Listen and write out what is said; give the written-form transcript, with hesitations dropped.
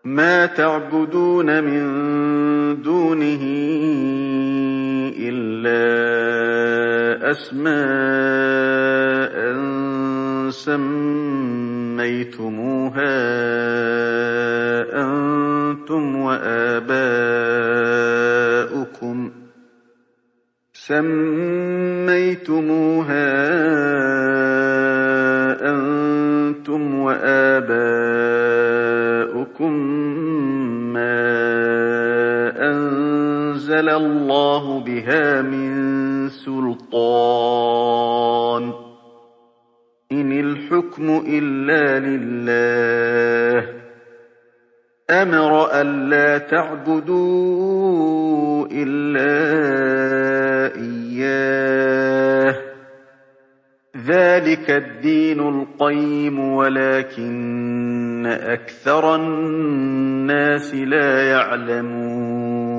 مَا تَعْبُدُونَ مِن دُونِهِ إِلَّا أَسْمَاءً سَمَّيْتُمُوهَا أَنتُمْ وَآبَاؤُكُم مَّا أَنزَلَ اللَّهُ بِهَا مِن سُلْطَانٍ ۚ إِنِ الْحُكْمُ إِلَّا لِلَّهِ ۚ أَمَرَ أَلَّا تَعْبُدُوا إِلَّا إِيَّاهُ ۚ ذَٰلِكَ الدِّينُ الْقَيِّمُ وَلَٰكِنَّ أَكْثَرَ النَّاسِ لَا يَعْلَمُونَ